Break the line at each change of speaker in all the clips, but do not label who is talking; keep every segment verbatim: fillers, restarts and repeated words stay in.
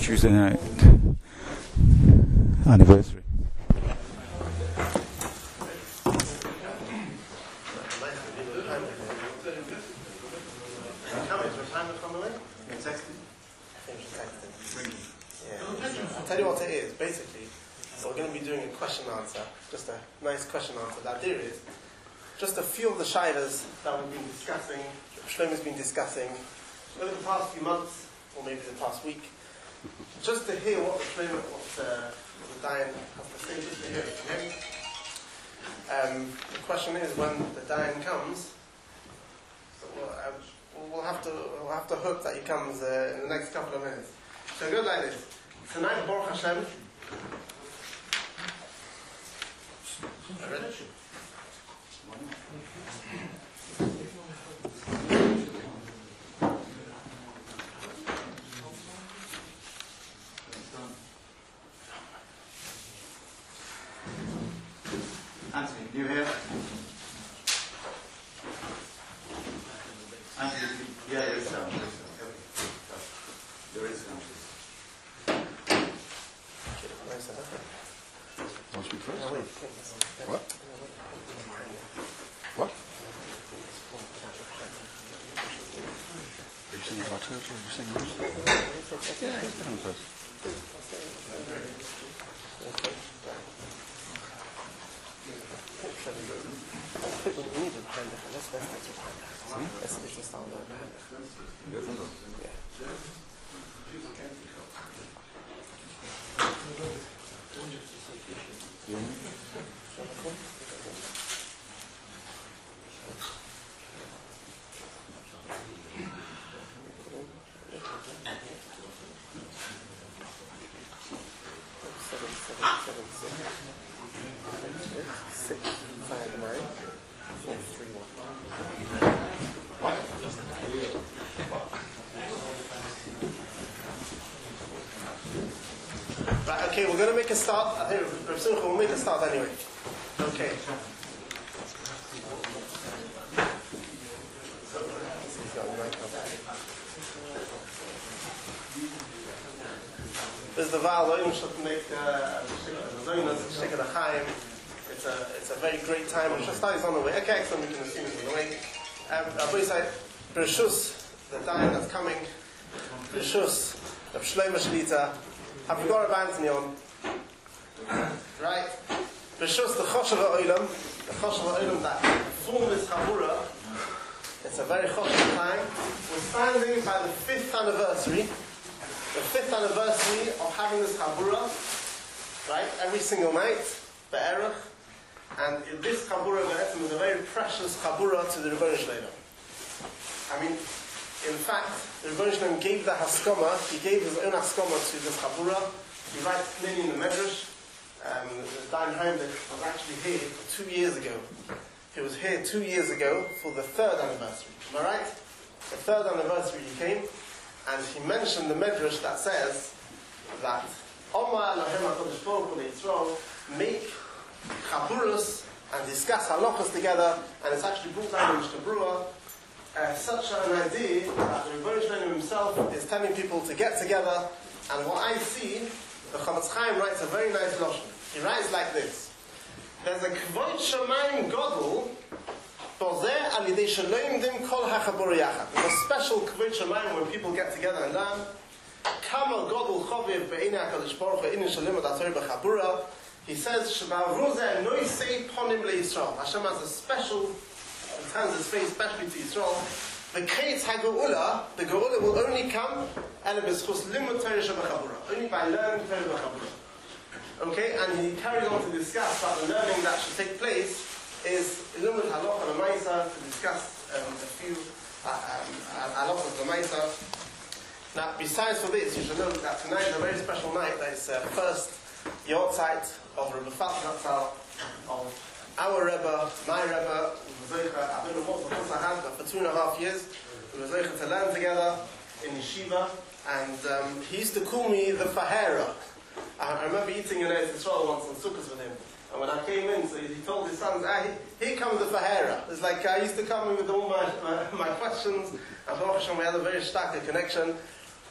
Tuesday night anniversary.
I'll tell you what it is, basically. So we're going to be doing a question answer, just a nice question answer. The idea is, just a few of the shaylas that we've been discussing, Shlomo's been discussing, over the past few months, or maybe the past week, just to hear what the Shlomo, what uh, the Dayan has to say, just to hear it from him. Um, the question is, when the Dayan comes, so we'll, uh, we'll have to we'll have to hope that he comes uh, in the next couple of minutes. So go like this. Tonight, Baruch Hashem. Ready?
Anthony, can you hear? Anthony, yeah, there is sound. There is sound. Want to speak first? What? What? Are you singing about church or are you singing music? Yeah, he's down first.
Right, okay, we're going to make a start. I think Rav Simcha will make a start anyway. Okay. There's the Val, should make a stick of the Chaim. It's a it's a very great time. Rosh Hashanah is on the way. Okay, excellent. We can assume it's on the way. Um, Rabbi said, Bereshus, the time that's coming. Bereshus, Rav Shlomo Shlita. Have you got a Anthony on? Right. Bereshus, the Choshev HaOlam, the Choshev HaOlam that formed this Chabura. It's a very Choshev time. We're standing by the fifth anniversary. The fifth anniversary of having this Chabura, right? Every single night, Be'erach. And this Chabura Be'etzim is a very precious Chabura to the Rebbeinu Shleim. I mean, in fact, the Rebbeinu Shleim gave the Haskama, he gave his own Haskama to this Chabura. He writes clearly in the Medrash. Um, the Dayan Heinrich was actually here two years ago. He was here two years ago for the third anniversary. Am I right? The third anniversary he came. And he mentioned the Medrash that says that Omar Elohim HaKadosh Baruch Hu Yisrael make chaburas and discuss halachas together, and it's actually brought down in Shtabrua uh, such an idea that the Rebbeinu Shleim himself is telling people to get together. And what I see, the Chavetz Chaim writes a very nice lashon. He writes like this: there's a kvod shamayim gadol. There's a special kvod shamayim when people get together and learn. Kama gadol chaviv be'inei HaKadosh Baruch Hu inin shalim adatari b'chabura. He says, Shabavruze noisei ponim leYisrael. Hashem has a special, he turns his face especially to Yisrael. The Kreitz HaGeula, the Geula will only come ele b'zchus limud Torah sheb'chabura. Only by learning Torah b'chabura. Okay, and he carries on to discuss that the learning that should take place is Limud Halacha L'Maisa, to discuss um, a few halachas uh, um, L'Maisa. Now, besides for this, you should know that tonight is a very special night. That is the uh, first Yortzeit of Rebbe Fatnatzal, of our Rebbe, my Rebbe. We were zeicha, I don't know what the course I had, but for two and a half years, we were zeicha to learn together in yeshiva, and um, he used to call me the Fahera. I remember eating in Eretz Yisrael once on Sukkot with him. And when I came in, so he told his sons, ah, here comes the Fahera. It's like I used to come in with all my, my, my questions. And Baruch Hashem, we had a very stark connection.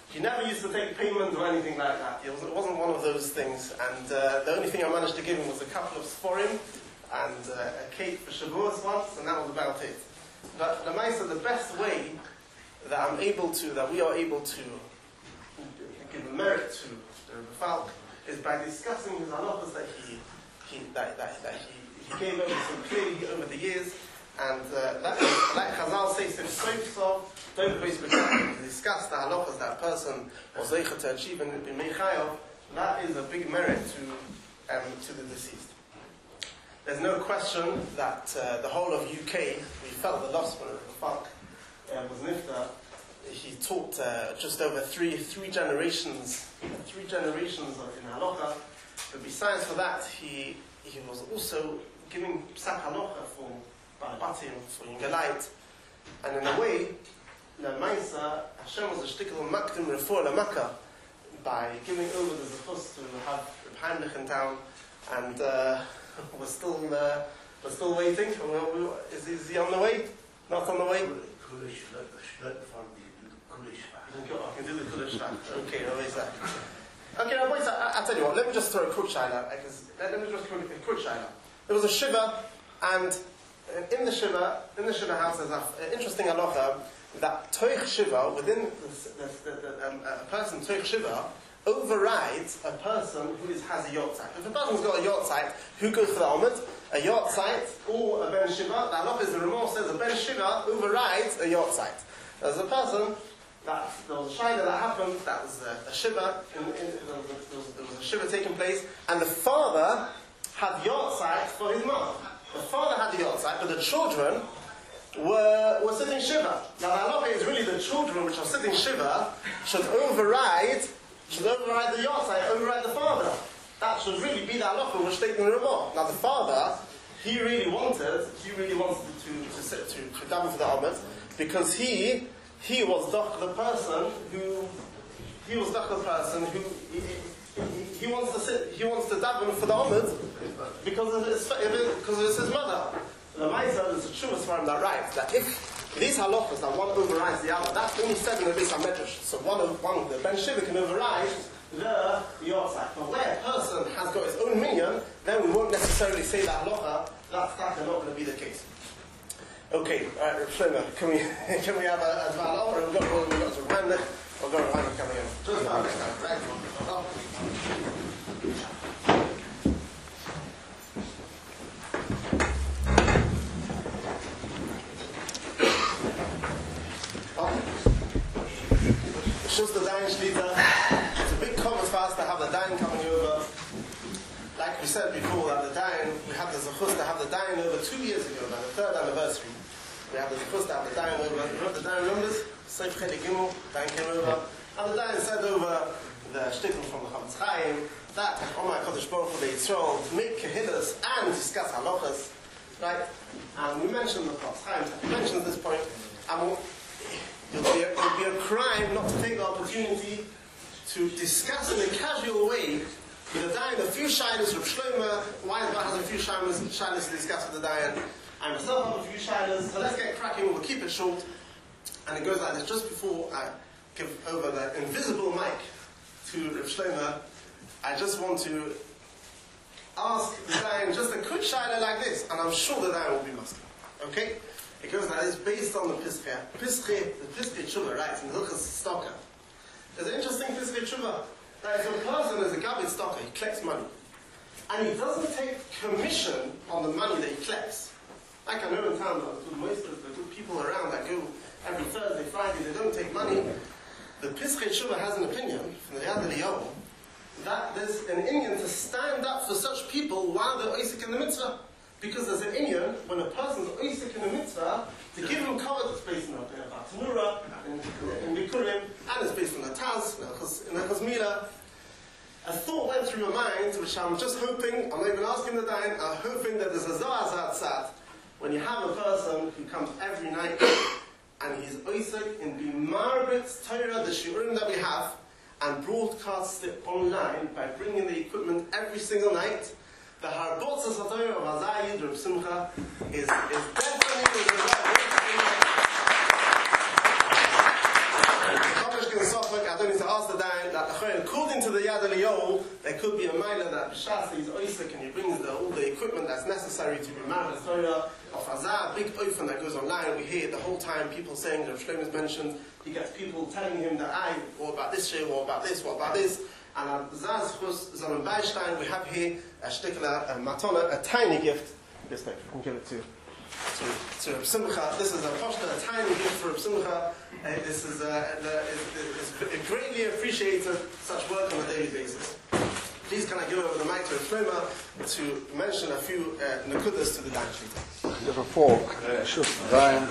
he never used to take payment or anything like that. It wasn't, it wasn't one of those things. And uh, the only thing I managed to give him was a couple of sporim and uh, a cake for Shavuos once, and that was about it. But the Maisa, the best way that I'm able to, that we are able to give a merit to the Rebbe Falk is by discussing his halachas that he, he that, that, that he, he gave over so clearly over the years. And uh, that is, like Chazal says, if so, don't basically discuss the halachas that a person was able to achieve in Bimei Chayav, that is a big merit to um, to the deceased. There's no question that uh, the whole of U K, we felt the loss when the Falk uh, was nifta. He taught uh, just over three three generations, three generations of in halacha. But besides for that, he he was also giving psak halacha for Balabatim, for Yingalite, and in a way, the Maisa Hashem was a shtickle makdim refor lamaka by giving over the zechus to have Reb Heinrich in town, and uh, we're still uh, we're still waiting. Is, is he on the way? Not on the way. I can do the Kulish back. Okay, no, is that? Okay, now wait, I, I'll tell you what, let me just throw a quick shaila. Let me just throw a quick shaila. There was a shiva, and in the shiva, in the shiva house, there's an interesting halacha that toich shiva, within the, the, the, the, um, a person toich shiva, overrides a person who is, has a yortzeit. If a person's got a yortzeit, who goes for the omid? A yortzeit or a ben shiva. The halacha is the Ramah says a ben shiva overrides a yortzeit. There's a person. That, there was a shayla that happened, that was a, a shiva, in, in, there, was a, there, was, there was a shiva taking place, and the father had yortzeit for his mother. The father had the yortzeit, but the children were, were sitting shiva. Now the halacha is really the children which are sitting shiva should override, should override the yortzeit, override the father. That should really be the halacha which stated in the Ramah. Now the father, he really wanted, he really wanted to to sit to, to daven for the omid, because he He was the person who he was the person who he, he, he wants to sit he wants to daven for the omid because of his because it's his mother. The Maisa is the truest one that writes that if these halachas that one overrides the other, that's only seven of these medrash. So one of one the ben shiva can override the yortzeit. But where a person has got his own minyan, then we won't necessarily say that halacha. That's that's not going to be the case. Okay, all right, Shlomo, can we can we have a, a dval or we've got we've got to run it or got to coming in? Just about this now, right? Just the Dayan Shlita. It's a big common fast to have the Dayan coming over. Like we said before, that the Dayan, we had the zechus to have the Dayan over two years ago, now the third anniversary. We have the zechus to have the Dayan over. You know the Dayan numbers? Seif Cheli Gimel, Dayan came over. And the Dayan said over the shtickle from the Chavetz Chaim, that, oh my Kodesh Baruch Hu, the Yisrael, to make kehillas and discuss halachas. Right? And we mentioned the Chavetz Chaim, we mentioned at this point, and we'll, it would be, be a crime not to take the opportunity to discuss in a casual way with the Dayan, a few shilas from Shlomo, Weinberg has a few shilas to discuss with the Dayan, and myself have a few shilas, so let's get cracking, we'll keep it short, and it goes like this. Just before I give over the invisible mic to Rav Shlomo, I just want to ask the Dayan just a quick shilah like this, and I'm sure the Dayan will be Muslim. Okay? It goes like this, based on the Pischei, Pischei, the Pischei Tshuva, right, in Hilchos Stocker. There's an interesting Pischei Tshuva. That if a person is a Gabit Stocker, he collects money, and he doesn't take commission on the money that he collects. Like I know in town, the most of the good people around that go every Thursday, Friday, they don't take money. The Pischei Tshuva has an opinion from the Yad Eliyahu that there's an Inyan to stand up for such people while they're Oisik in the mitzvah. Because there's an Inyan, when a person's Oisik in the mitzvah, to give him cover that's based on the Tanura, in Bikurim, and it's based on the Taz, in the Chazmila. A thought went through my mind, which I'm just hoping, I'm not even asking the Dayan, I'm hoping that there's a Zohar Zatzat, when you have a person who comes every night, and he's Oisik in the Margaret's Torah, the Shiurim that we have, and broadcasts it online by bringing the equipment every single night. The Harbot Sasatoyer of Hazayid, Reb Simcha, is, is definitely the I don't need to So according to the Yad Eliyahu, there could be a mailer that B'shas is Oisek and he brings the, all the equipment that's necessary to be married as Torah. Of Azar, a big oifen that goes online, we hear the whole time people saying, Rav Shlomo is mentioned, he gets people telling him that I, what about this shit, what about this, what about this. And Azaz Chus Zalman Beishtein, we have here a shtikla, a matona, a tiny gift. This thing, I can give it to to, to Rav Simcha. This is a poshta, a tiny gift for Rav Simcha. Uh, this is, uh, the, is, is greatly appreciated, such work on a daily basis. Please can I give over the mic to Rav Shlomo to mention a few uh, nakudas to the dime sheet.
Lieve volk, Shus Ryan,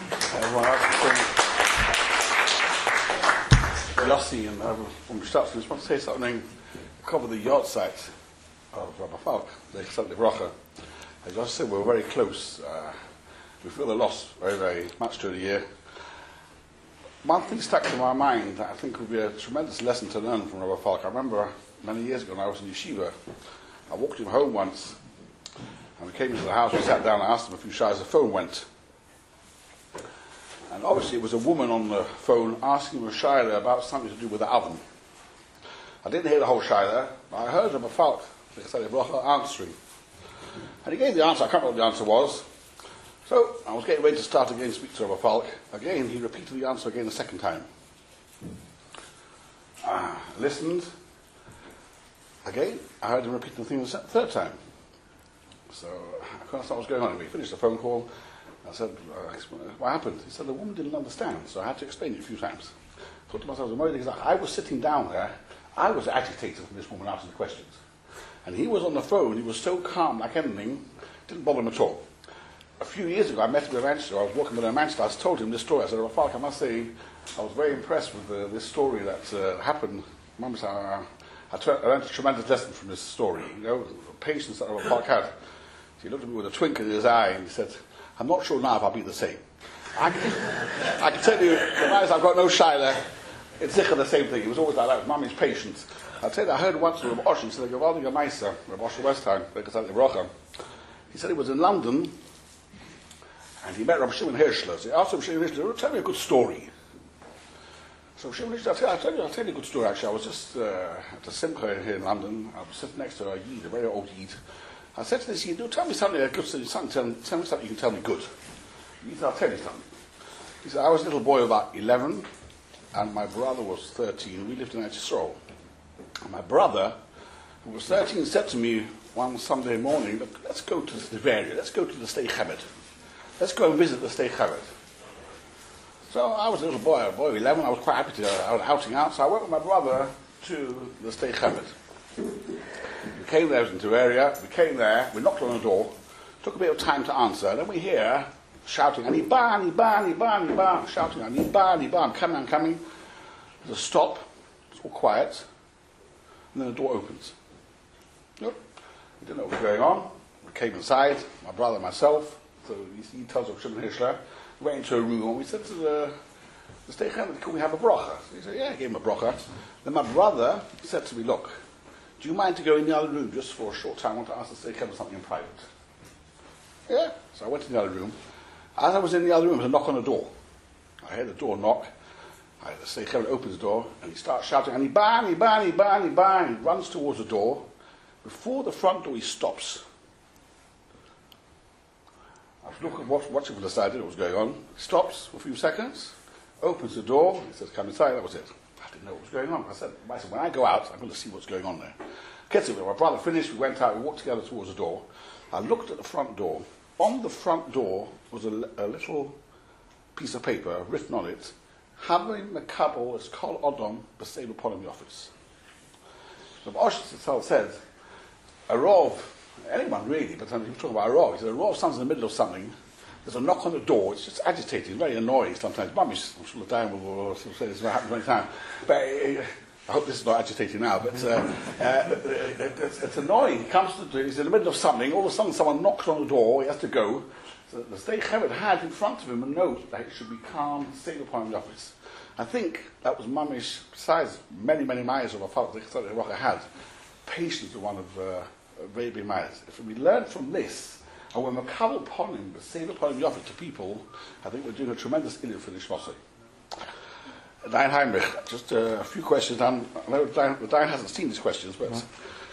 Yossi and from Staats, I just want to say something, cover the yard site of Rabbi Falk, the Chesed Livracha. As I said, we're very close. Uh, we feel the loss very, very much during the year. One thing stuck to my mind that I think would be a tremendous lesson to learn from Rabbi Falk. I remember many years ago when I was in yeshiva, I walked him home once, and we came into the house, we sat down, I asked him a few shaylas, the phone went. And obviously it was a woman on the phone asking him a shayla about something to do with the oven. I didn't hear the whole shayla, but I heard Rabbi Falk, the Chesed Livracha, answering. And he gave the answer, I can't remember what the answer was. So I was getting ready to start again to speak to Rabbi Falk. Again, he repeated the answer again the second time. I listened. Again, I heard him repeat the thing the third time. So I couldn't understand what was going on. We finished the phone call. I said, uh, what happened? He said, the woman didn't understand, so I had to explain it a few times. I thought to myself, I was sitting down there, I was agitated from this woman asking the questions. And he was on the phone, he was so calm, like anything, didn't bother him at all. A few years ago, I met him in Manchester, I was walking with him in Manchester, I told him this story. I said, Rabbi Falk, I must say, I was very impressed with uh, this story that uh, happened. Mum said, uh, I, t- I learned a tremendous lesson from this story. You know, the patience that Rabbi Falk had. So he looked at me with a twinkle in his eye and he said, I'm not sure now if I'll be the same. I can, I can tell you, the man I've got no shayla, it's sicher the same thing. He was always like that with Mummy's patience. I'll tell you, I heard once from Rabbi Osh, he said, Gavaldi Gemaisa, Rabbi Osh Westheim, he said he was in London and he met Rabbi Shimon Hirschler. So he asked Rabbi Shimon Hirschler, tell me a good story. So Shimon Hirschler, I'll tell, I'll, tell you, I'll tell you a good story actually. I was just uh, at a simcha here in London. I was sitting next to a Yid, a very old Yid. I said to this Yid, tell me something, a good, something tell, tell me something you can tell me good. He said, I'll tell you something. He said, I was a little boy about eleven and my brother was thirteen. We lived in Eretz Yisrael. And my brother, who was thirteen, said to me one Sunday morning, look, let's go to Tveria, let's go to the Shtei Chemed. Let's go and visit the Shtei Chemed. So I was a little boy, a boy of eleven, I was quite happy to go outing out, so I went with my brother to the Shtei Chemed. We came there, it was in Tveria, we came there, we knocked on the door, took a bit of time to answer, then we hear shouting, Aniba, Aniba, Aniba, Aniba, shouting, Aniba, Aniba, I'm coming, I'm coming. There's a stop, it's all quiet. And then the door opens. Nope. We didn't know what was going on. We came inside, my brother and myself. So he tells us Shimon Hirschler. We went into a room and we said to the, the Shtei Chemed, can we have a bracha? So he said, yeah, I gave him a bracha. Then my brother said to me, look, do you mind to go in the other room just for a short time? I want to ask the Shtei Chemed something in private. Yeah. So I went in the other room. As I was in the other room, there was a knock on the door. I heard the door knock. I, the Shtei Chemed opens the door and he starts shouting, and he bang, he bang, he bang, he bang. He runs towards the door. Before the front door, he stops. I was looking, watch, watching from the side, I didn't know what was going on. He stops for a few seconds, opens the door, he says, come inside. That was it. I didn't know what was going on. I said, I said when I go out, I'm going to see what's going on there. Gets it. My brother finished, we went out, we walked together towards the door. I looked at the front door. On the front door was a, a little piece of paper written on it, Having Mekabel is Kol Odom B'Seil upon him the office. So Osh itself said, a rov, anyone really, but he was talking about a rov. He said, a rov stands in the middle of something, there's a knock on the door, it's just agitating, very annoying sometimes. Mummy's, I'm sure the time will say this will happen many times. But uh, I hope this is not agitating now, but uh, uh, it's, it's annoying. He comes to the door, he's in the middle of something, all of a sudden someone knocks on the door, he has to go. So the Shtei Chemed had in front of him a note that it should be calm, stay upon him in the office. I think that was Mamish, besides many, many miles of a father that had, patience with one of uh, very big miles. If we learn from this, and when we cover upon him, but save upon him the office to people, I think we're doing a tremendous ill for the Shmosai. Diane Heinrich, just uh, a few questions. Dan, I know Diane, Diane hasn't seen these questions, but...
No.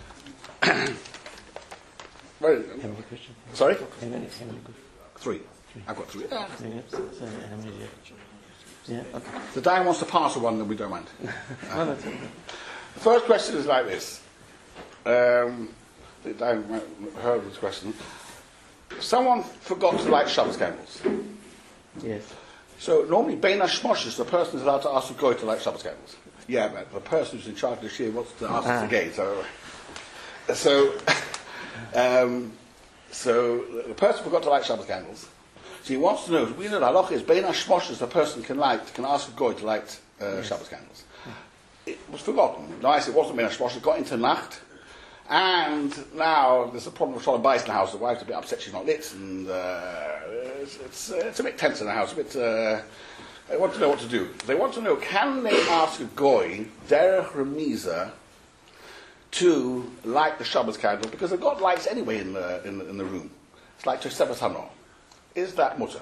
Very,
How many questions?
sorry?
How many, how many questions?
Three. I've got three.
Yeah, so, so how many do you have? Yeah, okay.
So Diane wants to pass one, then we don't mind.
No, that's okay.
The first question is like this. Um, Diane might have heard this question. Someone forgot to light Shabbos candles.
Yes.
So normally, Bein HaShmoshes, the person is allowed to ask the goy to light Shabbos candles. Yeah, but the person who's in charge of the shir wants to ask
Ah.
the gate. So, so, um, so the person forgot to light Shabbos candles. So he wants to know. We know the halacha is Bein HaShmoshes, the person can light, can ask the goy to light uh,
Yes.
Shabbos candles. It was forgotten. Nice, it wasn't Bein HaShmoshes. It got into Nacht. And now there's a problem with Shalom Bayis in the house. The wife's a bit upset she's not lit, and uh, it's, it's, uh, it's a bit tense in the house. A bit. Uh, they want to know what to do. They want to know: can they ask a goy derech remiza to light the Shabbos candle because they've got lights anyway in the in the, in the room? It's like Tosefes Hano. Is that mutter?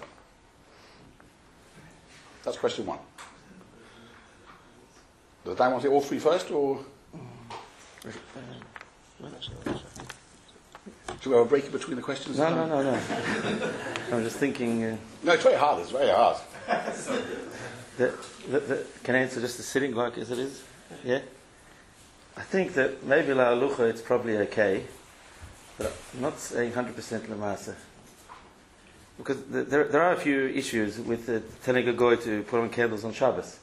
That's question one. Does I want to say all three first, or? Should we have a break in between the questions?
No, no, no, no. I'm just thinking. Uh,
No, it's very hard. It's very hard.
that, that, that, can I answer just the sitting like as it is? Yeah? I think that maybe La Alucha it's probably okay, but I'm not saying one hundred percent Lamasa. Because th- there, there are a few issues with uh, telling a goy to put on candles on Shabbos.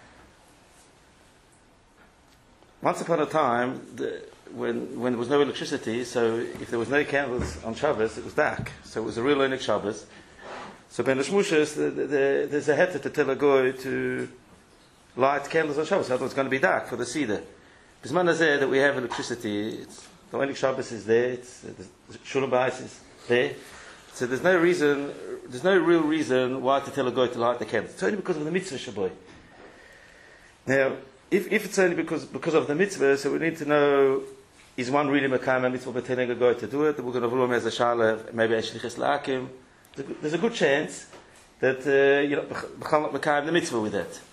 Once upon a time, the, when when there was no electricity, so if there was no candles on Shabbos, it was dark. So it was a real Onik Shabbos. So Ben Shmushas, the, the, the, there's a heter to tell a goy to light candles on Shabbos, otherwise it's going to be dark for the Seder. Bisman Hazeh that we have electricity, it's, the Onik Shabbos is there, it's, the Shalom Bayis is there. So there's no reason, there's no real reason why to tell a goy to light the candles. It's only because of the mitzvah shaboy. Now, if, if it's only because because of the mitzvah, so we need to know, is one really Mekayim a mitzvah by telling a goy to do it? We're going to rule him as a shala, maybe a shlichus la'akim. There's a good chance that uh, you know Mekayim the mitzvah with that.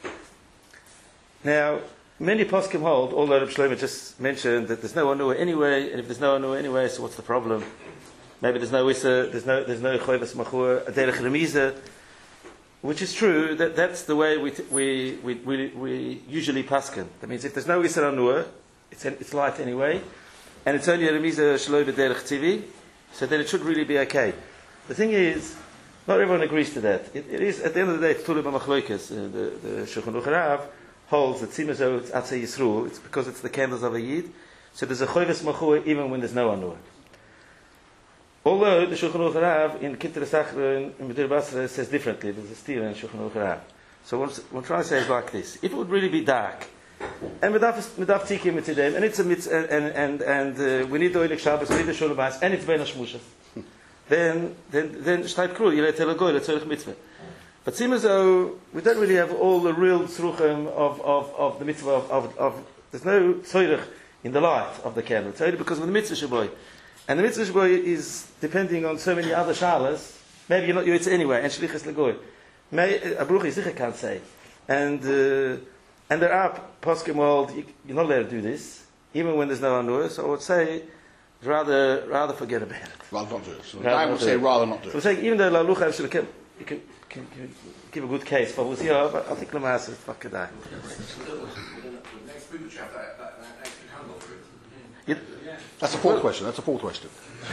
Now, many poskim hold, although Reb Shlomo just mentioned that there's no anua anyway, and if there's no anua anyway, so what's the problem? Maybe there's no issa, there's no there's no choivas machur, a derech remiza, which is true. That that's the way we t- we, we we we usually paskin. That means if there's no issa anua, it's it's light anyway, and it's only a remiza shaloi b'derech tzivi, so then it should really be okay. The thing is, not everyone agrees to that. It, it is at the end of the day, it's tulu b'machloikas. Uh, the the Shulchan Aruch Harav holds that simazo it's atzei yisru. It's because it's the candles of a yid. So there's a choivas machur even when there's no anua. Although the Shulchan Aruch Harav in Kitter Sachra in Medir Basra says differently, there's a steer in Shulchan Aruch Harav. So what I'm trying to say is like this: if it would really be dark, and medaf medaf tzikim mitzidem, and it's a mitz, and and and, and uh, we need the Oilik Shabbos, we need the Shalom Bayis, and it's Ben HaShmushas, then then then shtayt kru yilei tel goy letzorich mitzvah. But seems as though we don't really have all the real tzruchim of, of, of the mitzvah of, of, of there's no tzorich in the light of the candle. It's only because of the mitzvah shaboy. And the mitzvah shaboy is depending on so many other shalas. Maybe you're not yoytz anyway, and shlichus legoy. A bruch yizicha can't say. And uh, and there are poskim world, you're not allowed to do this, even when there's no anur. So I would say, rather rather forget about it.
Rather not do it. So
Rather
I
not
would
do
say
it.
rather not do
So
it.
I'm saying, even though La Lucha actually can, you can, can, can give a good case for Wuzia, but I think Lamas is fucking die.
Next week we should have that, that, that extra candle for it.
That's a fourth question. That's a fourth question.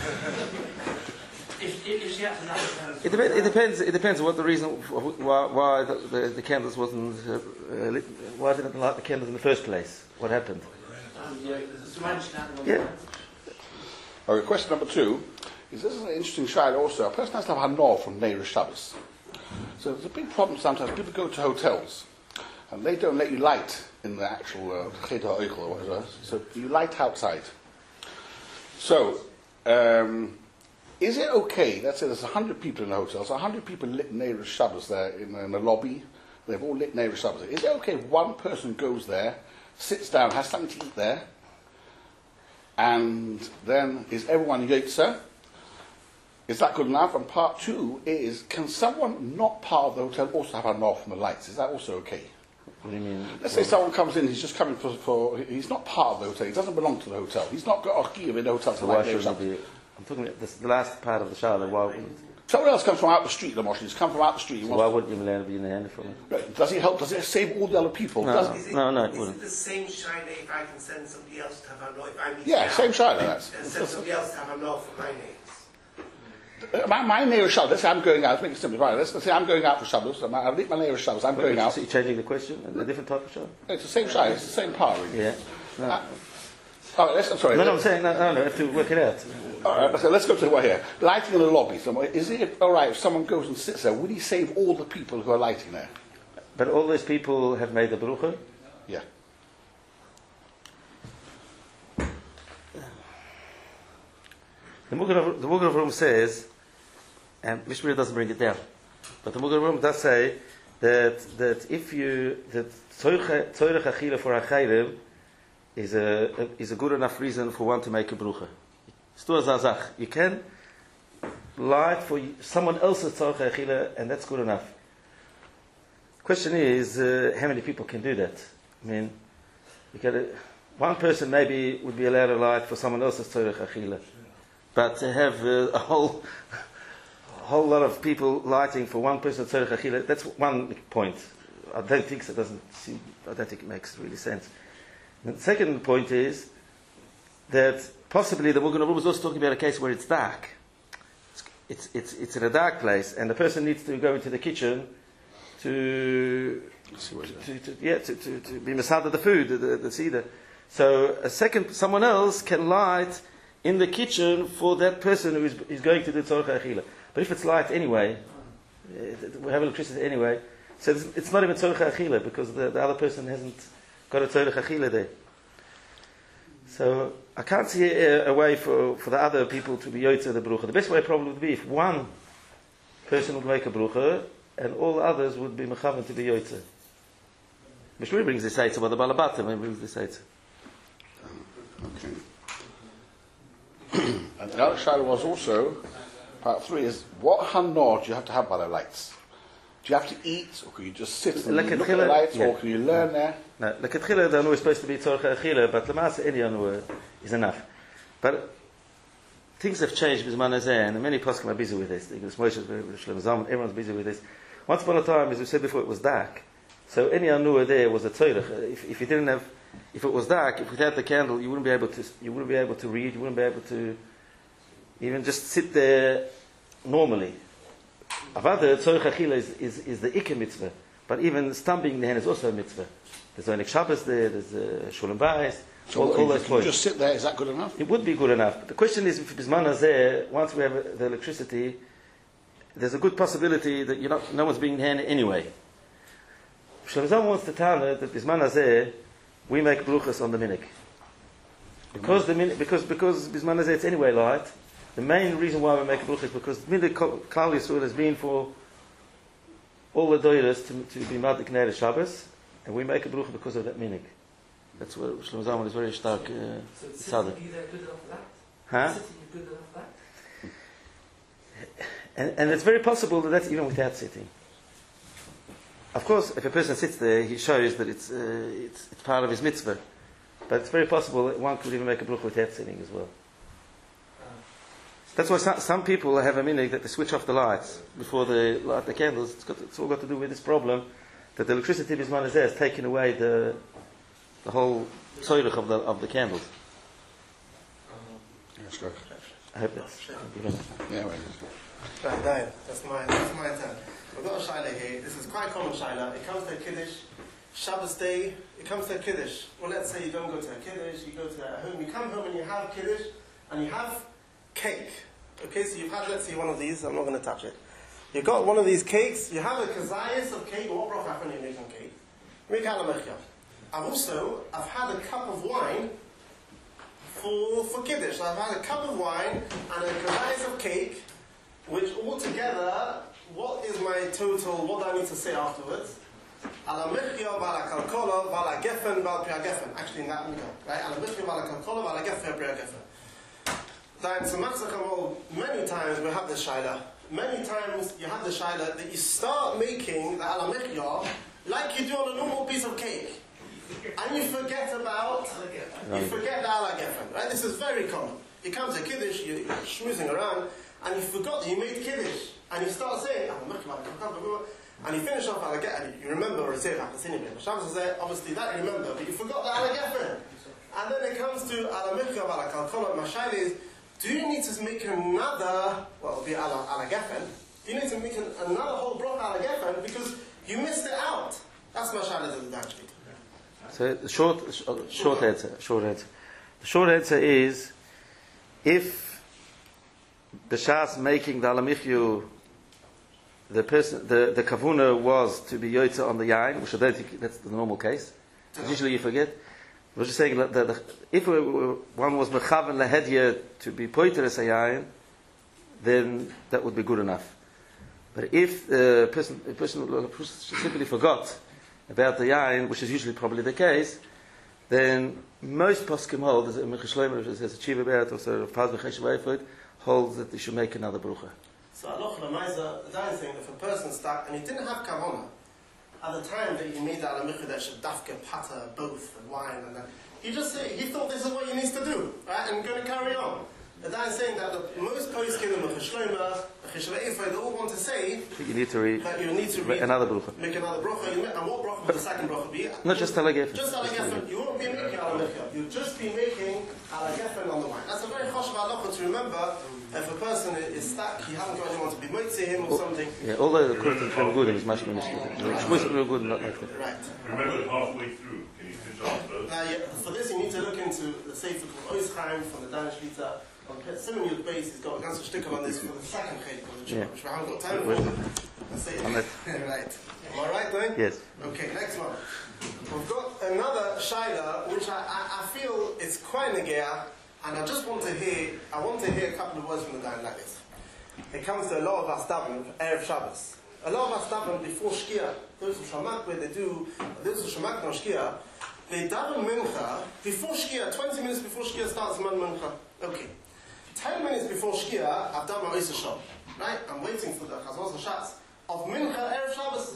If, if, if she has enough,
It, dep- it depends. It depends what the reason why, why the, the, the candles wasn't uh, uh, lit, why didn't they light the candles in the first place? What happened?
um, yeah, there's a managed candle.
Yeah.
Okay, question number two is this is an interesting shayla also. A person has to have hanor from Neir Shabbos. So there's a big problem sometimes. People go to hotels and they don't let you light in the actual cheder uh, oichel or whatever. So you light outside. So, um, is it okay? Let's say there's a hundred people in the hotel. So a hundred people lit Neir Shabbos there in, in the lobby. They've all lit Neir Shabbos. Is it okay if one person goes there, sits down, has something to eat there? And then, is everyone yotzer? Is that good enough? And part two is, can someone not part of the hotel also have a nor from the lights? Is that also okay?
What do you mean?
Let's say someone comes in, he's just coming for, for, he's not part of the hotel, he doesn't belong to the hotel, he's not got a key of the hotel to
So why
light there or
shouldn't
something.
it be? I'm talking about this, the last part of the Shala. Why wouldn't?
Someone else comes from out the street, the Moshe, he's come from out the street. He
So why
wants,
wouldn't you learn to be in the hand from it?
Right, does it help? Does it save all the other people?
No.
Does-
Is it,
No, no, it
is
wouldn't.
it the same shayla if I can send somebody else to have a no if I meet
Yeah,
you
same
out,
shayla, that's-
and send somebody else to have a no for my names.
Uh, My, my Neir Shabbos, let's say I'm going out, let's make it simple, right, let's, let's say I'm going out for Shabbos, I'm- I've lit my Neir Shabbos, I'm going out.
So you're changing the question? A different type of Shala?
It's the same shayla, it's the same part, really.
Yeah. No.
Uh, all right, let's, I'm sorry.
No, no, I'm saying, no, no, no, I have to work it out.
All right, so let's go to the one here. Lighting in the lobby. Somewhere. Is it all right if someone goes and sits there? Would he save all the people who are lighting there?
But all those people have made the Barucha.
Yeah.
The Mughal the Mughal Room says, and Mishmir doesn't bring it down, but the Mughal Room does say that that if you that Tzorech Achila for Achayrim is a is a good enough reason for one to make a Brucha. Stur Zazach. You can light for someone else's Tzorech Achila, and that's good enough. Question is, uh, how many people can do that? I mean, you got one person maybe would be allowed to light for someone else's Tzorech Achila, but to have uh, a whole a whole lot of people lighting for one person's Tzorech Achila, that's one point. I don't think so. It doesn't seem. I don't think it makes really sense. And the second point is that possibly the Mughal Rum is also talking about a case where it's dark. It's, it's, it's, it's in a dark place, and the person needs to go into the kitchen to, to, to, to yeah, to, to, to be masada the food, the, the, the cedar. So a second, someone else can light in the kitchen for that person who is, is going to do tzorech achila. But if it's light anyway, we have electricity anyway, so it's, it's not even tzorech achila because the, the other person hasn't got a tzorech achila there. So I can't see a, a way for, for the other people to be yotze the brucha. The best way probably would be if one person would make a brucha and all the others would be mechavan to be yotze. Mishmir brings this eitz, but the Balabatim brings this eitz.
Okay. And the other shadow was also, part three is, what hanor do you have to have by the lights? Do you have to eat, or can you just sit and
Like
look
a
at the lights,
yeah.
or can you learn there?
Now, the Ketchila, the Anu is supposed to be tzorech achila, but the Maaseh any Anu is enough. But things have changed with Manazeh, and many poskim are busy with this. The English Moshe, Shlomo Zalman, everyone's busy with this. Once upon a time, as we said before, it was dark. So any Anu there was a tzorech. If, if you didn't have, if it was dark, if without the candle, you wouldn't be able to, you wouldn't be able to read, you wouldn't be able to even just sit there normally. Avada, tzorech achila is, is, is the Ikka mitzvah. But even stamping in the hand is also a mitzvah. There's Onik Shabbos there, there's uh, Shulam Bayis,
So
all,
what,
all
you,
those
can you
points.
just sit there, is that good enough?
It would be good enough. But the question is, if Bisman Hazeh, once we have the electricity, there's a good possibility that you're not, no one's being in hand anyway. Shlomo Zalman wants to tell her that Bisman Hazeh, we make bruchas on the minik. Because the minik, because because Bisman Hazeh it's anyway light. The main reason why we make a bruch is because minik Klal Yisrael has been for all the doiras to, to be madik Ner Shabbos, and we make a bruch because of that minik. That's where Shlomo Zalman is very stark. Uh,
So the city
Tzaddik.
be there good enough for that?
Huh?
The city is good enough for that?
And, and it's very possible that that's even without sitting. Of course, if a person sits there, he shows that it's, uh, it's, it's part of his mitzvah. But it's very possible that one could even make a bruch without sitting as well. That's why some, some people have a minhag that they switch off the lights before they light the candles. It's, got, it's all got to do with this problem that the electricity bisman is there has taken away the the whole tzorech of the of the candles.
Yes, good.
I hope that's.
Yeah, right.
Right, Diane, that's my, that's my turn. We've got a shaila here. This is quite a common shaila. It comes to a kiddush, Shabbos day. It comes to a kiddush. Well, let's say you don't go to a kiddush. You go to a home. You come home and you have kiddush, and you have cake. Okay, so you've had, let's see, one of these. I'm not going to touch it. You've got one of these cakes. You have a kazayas of cake. What bracha when you make on cake? Make alamechya. I've also, I've had a cup of wine for for kiddush. I've had a cup of wine and a kazayas of cake. Which altogether, what is my total, what do I need to say afterwards? Ala michya, vala kalkola, vala gefen, vala priya gefen. Actually, in that order, right? Ala michya, vala kalkola, vala gefen, priya gefen. Then, so Matzah many times we have this shaila. Many times you have the shaila that you start making the ala michya like you do on a normal piece of cake. And you forget about, you forget the ala gefen, right? This is very common. You come to Kiddush, you're schmoozing around, and you forgot that you made Kiddush. And you start saying, and you finish off ala gefen, and you remember or say like the cinema. Shabbos says, obviously that you remember, but you forgot the ala gefen. And then it comes to ala mikra, ala kalkola, mashayl is, do you need to make another, well, it'll be ala, ala gefen, do you need to make an, another whole block ala gefen because you missed it out? That's mashayl is in the Dutch.
So the short, short answer, short answer. The short answer is, if the Shas making the Alamichyu, the person, the, the kavuna was to be yotza on the yain, which I don't think that's the normal case. Usually you forget. I was just saying that the, if we, one was mechaven lahedya to be poiter as a yain, then that would be good enough. But if the person, the person simply forgot about the yain, which is usually probably the case, then most poskim hold, as Michael Shlomo says, a chiv about, also Paz B'Cheshev holds that they should make another brucha.
So Aloch Lamaisa, the dying thing, if a person stuck and he didn't have kavona at the time that he made that alamicha that should dafka pata both and wine and that, he just he thought this is what he needs to do, right? And going to carry on. The dying saying that the most poskim of Michael Shlomo, they all want to say
you need to read
that you need to read
another bracha.
Make another bracha. And what bracha would the second bracha be?
Not just ala gefen.
Just ala gefen. You won't be making ala gefen. You'll just be making ala gefen on the wine. That's a very choshev halacha to remember. If a person is stuck, he hasn't got anyone to be moitzi him or something.
Yeah, although the Kurtan is very good and it's much more Shmuis is very good and not like that.
Right.
Remember halfway through. Can you finish off first?
Now, yeah, for this, you need to look into the sefer called Ois Chaim from the Danish Lita. On Simon Yud Beis, he's got a ganze Stückel on this for the second chelik of the
Yeah.
which we haven't got time for. Let's see.
On that.
Right. Am I right, then?
Yes.
Okay, next one. We've got another shaila, which I, I, I feel is quite negaya, and I just want to hear, I want to hear a couple of words from the guy like this. It comes to a lot of us daven, Erev Shabbos. A lot of us daven before Shkia, those of Shamak, where they do, those of Shamak no Shkia, they daven Mincha before Shkia, twenty minutes before Shkia starts Man Mincha. Okay. Ten minutes before Shkia, I've done my Isa Shom. Right? I'm waiting for the Chazos Hashatz of Mincha Erev Shabbos.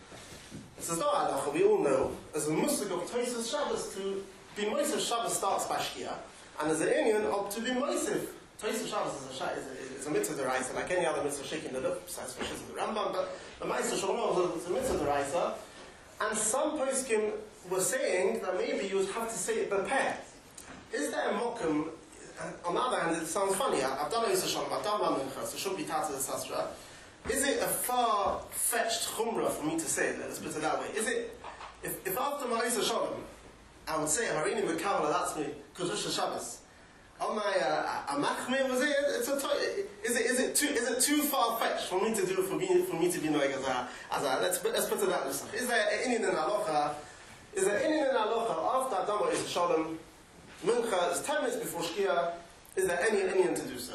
This is not halacha, we all know, as a Muslim of Tosas Shabbos, to be Moisef Shabbos starts by Shkia, and as an Indian, of to be Moisef. Tosas Shabbos is a, is a, is a mitzvah deraisa, like any other mitzvah shaking the lip, besides for the Rambam, but the Ma'aseh Shalom is a mitzvah deraisa, and some poskim were saying that maybe you would have to say it bepeh. Is there a mokum? On the other hand, it sounds funny. I've done Isa Shalom, I've done Mincha, so it should be Tata the Sasra. Is it a far-fetched chumrah for me to say it? Let's put it that way. Is it, if, if after my Isa Shalom, I would say, Harini Mekabala, that's me, Kodesh Shabbos. On my Amachmir, was it? It's a to- is it is it too is it too far-fetched for me to do for me for me to be knowing as a as a let's let's put it that way. Is there any in Aloha? Is there any in Aloha after I've done my Isa Shalom? Mincha is ten minutes before Shkia. Is there any Indian to do so?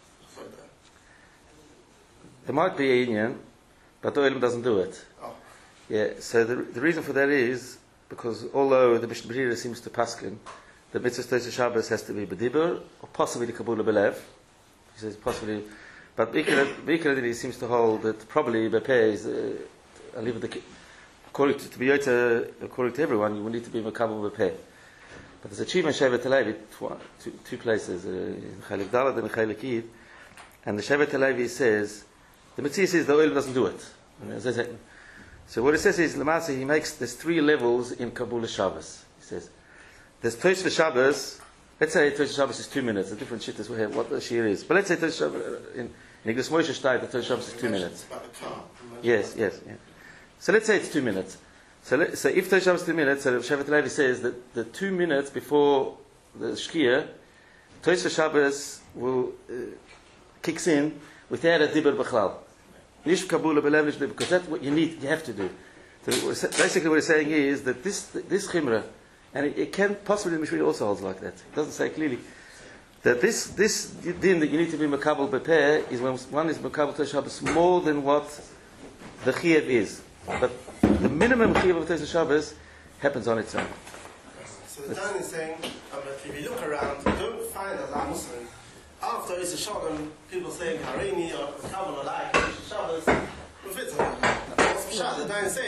There might be a Indian, but the Olim doesn't do it.
Oh.
Yeah, so the, the reason for that is because although the Mishnah Berurah seems to paskin, the mitzvah Tosas Shabbos has to be B'dibur, or possibly Kabula B'lev. He says possibly, but B'ikra seems to hold that probably B'peh is, uh, I leave it, according to, to be yota, according to everyone, you will need to be Makabel B'peh. But there's a chief in Shevet Halevi, two, two places, uh, in Chalik Dalad and Chalik Yid, and the Shevet Halevi says, the Mitzvah says the oil doesn't do it. So what it says is, Lamasa, he makes, there's three levels in Kabbalah Shabbos. He says, there's Tosas Shabbos, let's say Tosas Shabbos is two minutes, the different shittas we have, what the shir is. But let's say Tosas Shabbos, in Niglas Moshe Shtayt, the Tosas Shabbos is two minutes. Yes, yes, yeah. So let's say it's two minutes. So, let, so if Tosas Shabbos is two minutes, so Shevet Halevi says that the two minutes before the Shkia, Tosas Shabbos will, uh, kicks in without a Dibur B'chlal. Nish Kabula B'lev, because that's what you need, you have to do. So basically what he's saying is that this this Chimra, and it, it can possibly the Mishri also holds like that. It doesn't say clearly that this this din that you need to be Makabel B'peh is when one is Makabel Tosas Shabbos more than what the Chiev is. But the minimum Chiev of Tosas Shabbos happens on its own.
So the Dan is saying, um, if you look around, you don't find a lot of Muslims. After Isa Shalom, people saying Harini or Kabbalah like Isa Shabbos, the Dan is saying,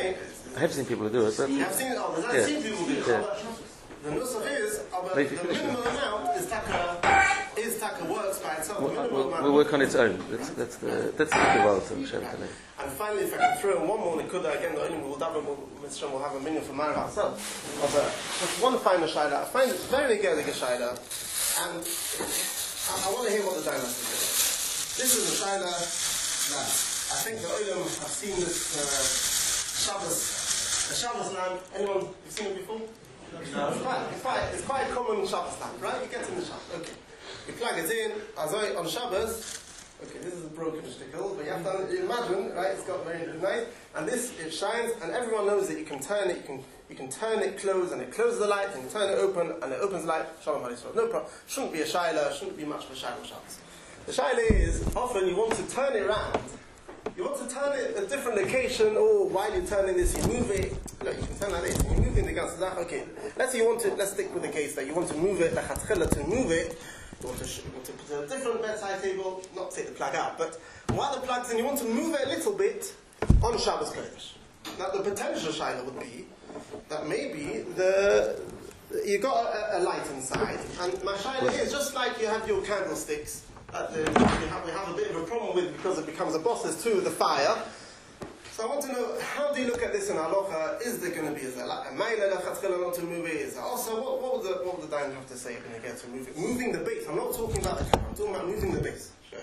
I have seen people do it, but
You have seen it, oh, there's
Yeah.
I've seen people do it.
Yeah.
But the nusach is, uh, but
Maybe
the
finish it.
minimum amount is taka, is taka works by itself. The
we'll,
minimum
we'll,
amount.
we'll work on its own. That's that's the that's the development of Shem Kalei.
And finally, if I can throw in one more nikuda, again, the only will daven Mister will have a minion for Marav ourselves. Of a, just one final shaila. I find it very good shaila, and I, I want to hear what the Dayan has to say. This is a shaila that I think the Olam have seen this uh, Shabbos, the Shabbos lamp. Anyone you've seen it before? No. It's quite, it's quite, it's quite a common Shabbos lamp, right? You get in the Shabbos. Okay. You plug it in. As I on Shabbos. Okay, this is a broken stickle, but you have to imagine, right? It's got very nice, and this it shines, and everyone knows that you can turn it, you can you can turn it close, and it closes the light, and you turn it open, and it opens the light. Shalom Aleichem. No problem. Shouldn't be a shaila. Shouldn't be much of a shaila Shabbos. The shaila is often you want to turn it round. You want to turn it a different location, or while you're turning this, you move it. Look, you can turn like this. You move it in the gun. So that okay. Let's say you want to. Let's stick with the case that you want to move it. Lechatchila to move it. You want, to sh- you want to put a different bedside table, not take the plug out, but while the plug's in, you want to move it a little bit on Shabbos Kodesh. Now, the potential shaila would be that maybe the you got a, a light inside, and my shaila is just like you have your candlesticks. At the, we, have, we have a bit of a problem with because it becomes a bosses to the fire. So I want to know, how do you look at this in halacha? Is there going to be a maila lechatchila not to move it? Is there also what, what would the what would the dayan have to say when you get to move it? Moving the base. I'm not talking about the camera. I'm talking about moving the base. Sure.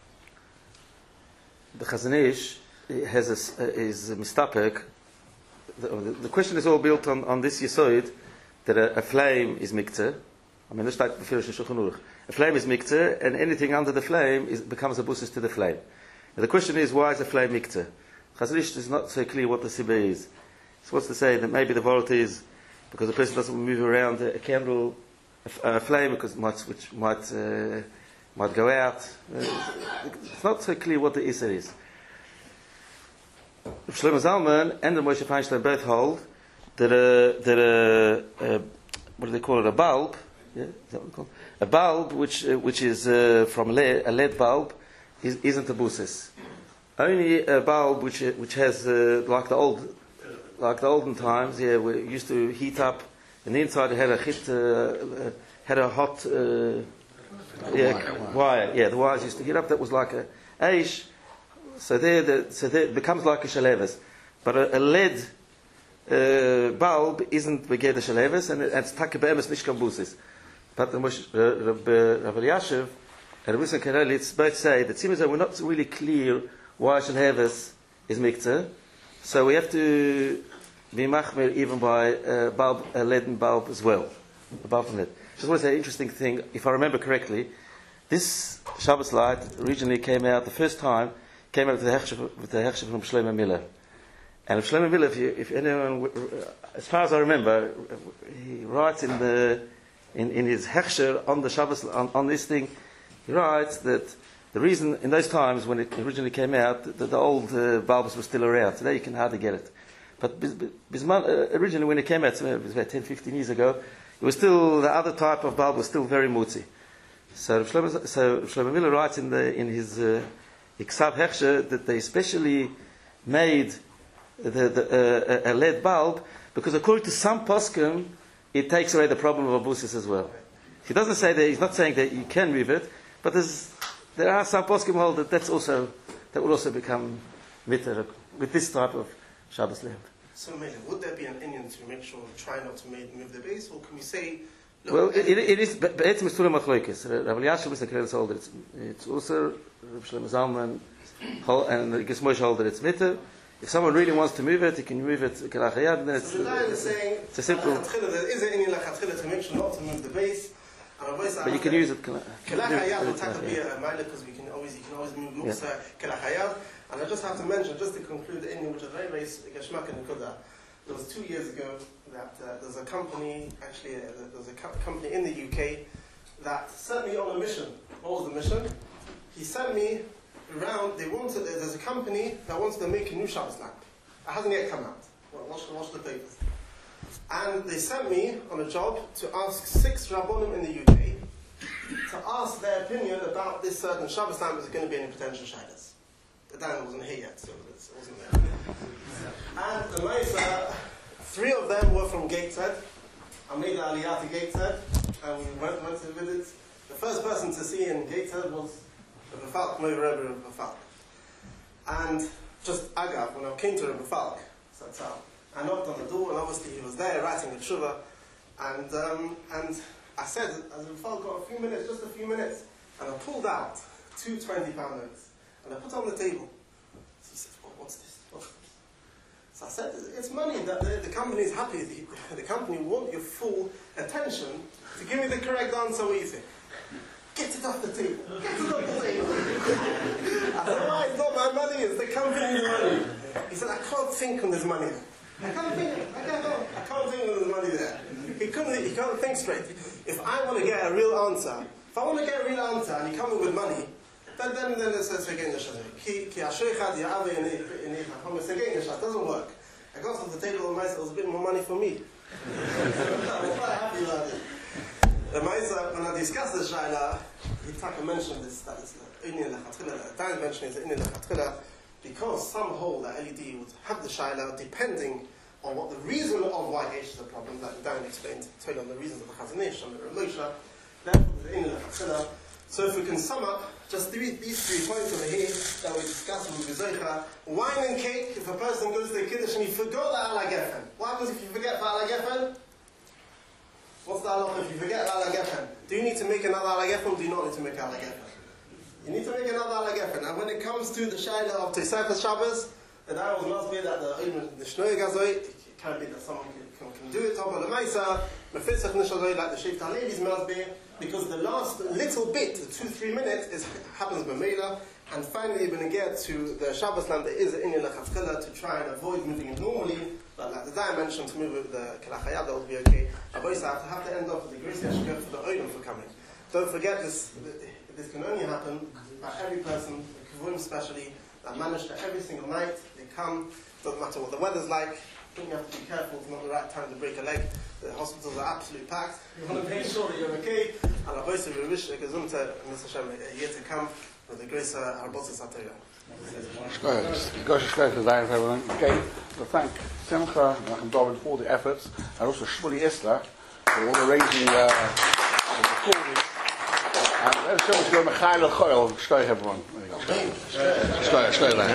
The Chazon Ish has a, is a mistapek. The, the, the question is all built on, on this yesod that a, a flame is miktzeh. I mean, this like the Shulchan Aruch. A flame is miktzeh, and anything under the flame is, becomes a busis to the flame. And the question is, why is a flame miktzeh? Chazon Ish is not so clear what the sibah is. So what's to say that maybe the volt is because the person doesn't move around a, a candle, a, a flame, because it might, which might uh, might go out. Uh, it's not so clear what the issa is. Shlomo Zalman and the Moshe Feinstein both hold that a that a, a what do they call it, a bulb, yeah, is that what they call it? A bulb which uh, which is uh, from lead, a lead bulb, is, isn't a busis. Only a bulb which which has uh, like the old like the olden times, yeah, we used to heat up, and the inside it had a hit, uh, uh, had a hot uh, yeah wire. wire. Yeah, the wires used to heat up. That was like a aish. So there, the, so there it becomes like a shalevis, but a, a lead uh, bulb isn't beged a shalevis, and it, it's takabemis nishkam busis. But the Rav Elyashiv and Rav Yisrael Karelitz both say that it seems that we're not really clear why shalevis is miktzeh, so we have to be machmir even by a bulb, a leaden bulb as well, a bulb from lead. Just want to say an interesting thing. If I remember correctly, this Shabbos light originally came out the first time. Came out with the hechsher, with the hechsher from Shlomo Miller, and Shlomo Miller, if, you, if anyone, as far as I remember, he writes in the in, in his hechsher on the Shabbos on, on this thing, he writes that the reason in those times when it originally came out, that the old uh, bulbs were still around. Today you can hardly get it, but Bisman, uh, originally when it came out, it was about ten, fifteen years ago, it was still the other type of bulb was still very mutzi. So Shlomo, so Shlomo Miller writes in the in his uh, Iksav Hechsher that they especially made the, the, uh, a lead bulb because according to some poskim it takes away the problem of abusis as well. He doesn't say that, he's not saying that you can move it, but there's, there are some poskim hold that that's also that will also become mitter with this type of Shabbos lamp.
So, Mele, would there be an Indian to make sure try not to make, move the base, or can we say? Look,
well, it, it, it is. But it's Mistura Machlokes. Rav Elyashiv is the Krelis holder. It's it's also Rav Shlomo Zalman and the Gismosh holder. It's mitter. If someone really wants to move it, he can move it. Then it's,
so the Dayan is saying
it's a simple.
There is an Indian lachatchila to make sure not to move the base.
But you can use it.
Kelachayad will take be a mile because we can always you can always move muksa kelachayad. And I just have to mention, just to conclude the Indian, which is very very geshmak and kuda. There was two years ago that uh, there's a company, actually, uh, there's a co- company in the U K that sent me on a mission. What was the mission? He sent me around, they wanted, there's a company that wants to make a new Shabbos lamp. It hasn't yet come out. Well, watch, watch the papers. And they sent me on a job to ask six Rabbonim in the U K to ask their opinion about this certain Shabbos lamp is going to be any potential shaylas. the Dan wasn't here yet, so it wasn't there. And the Maisa, three of them were from Gateshead. I made the Aliyah to Gateshead, and we went, went to visit. The first person to see in Gateshead was the Befalk, Mover Rebbe of Befalk. And just Agav, when I came to the Befalk, so that's how. I knocked on the door, and obviously he was there writing a tshuva. And um, and I said, as the Befalk got a few minutes, just a few minutes, and I pulled out two twenty-pound notes, and I put it on the table. So he said, well, what's this? What's this? So I said, it's money that the, the company is happy. The, the company want your full attention to give me the correct answer. What do you think? Get it off the table. Get it off the table. I said, why? It's not my money. It's the company's money. He said, I can't think when there's money there. I can't think. I can't. I can't think when there's money there. He couldn't. He can't think straight. If I want to get a real answer, if I want to get a real answer, and you come in with money, then then then it says again the shazay. Ki ki asheichad ya'ave inei hamas again the shazay doesn't work. I got off the table and myself, it was a bit more money for me. I was quite happy about it. The Maisa, when I discussed the Shaila, he Taka mentioned this, that it's the Inni Lechatchila, the time mentioned is the Inni Lechatchila, because some hold that L E D would have the Shaila depending on what the reason of why H is a problem, like Dan explained, totally on the reasons of the Chazanish and the Ramosha, therefore the Inni Lechatchila. So if we can sum up just three, these three points over here that we discussed with Bezoicha, wine and cake, if a person goes to the Kiddush and he forgot the Ala Geffen, what happens if you forget the Ala Geffen? What's the halacha if you forget Ala Geffen? Do you need to make another Ala Geffen or do you not need to make Ala Geffen? You need to make another Ala Geffen. And when it comes to the Shaila of Tosefes Shabbos, then I was must be that the the Shnoi Gazoi, it can be that someone can, can, can do it, but the Maisa, Mefitzach Nishazoi, like the Sheikh Talevi's must be, because the last little bit, the two, three minutes, is, happens B'Meila, and finally you're going to get to the Shabbos land, there is an Inni Lechatchila to try and avoid moving it normally. But like the Dai mentioned, to move with the Kalachayad, that will be okay. I've always have to have to end off with the Grace Yashka for the Olim for coming. Don't forget this, this can only happen by every person, the Kivuim especially, that manage to every single night, they come, doesn't matter what the weather's like, I think you have to be careful, it's not the right time to break a leg, the hospitals are absolutely packed, you want to make sure that you're okay, and I've always we wish Gesundheit, Mister Hashem, a year to come, with the Grace Harbotzis Atayah.
Gosh, to thank everyone. Okay, so thank Simcha and David for all the efforts, and also Shmuley Esther for all the arranging uh, the recording. And let's show us go Michael Choil. Shkoy everyone. There you go. Shkoy, Shkoy there.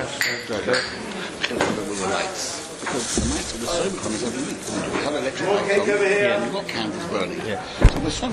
With the lights. Because the lights of the sober comes every week. We have electric lights on. And we've got candles burning. So the sun